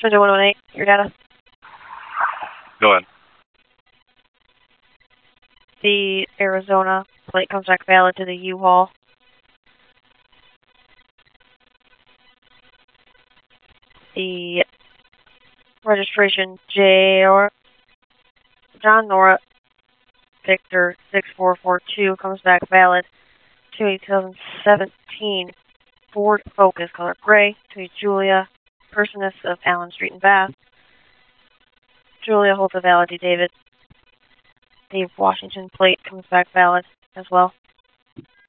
Center 118, your data. Go ahead. The Arizona plate comes back valid to the U-Haul. The registration John Nora Victor 6442 comes back valid to a 2017 Ford Focus color gray to a Julia Personus of Allen Street in Bath. Julia holds a valid to David. Dave Washington plate comes back valid as well.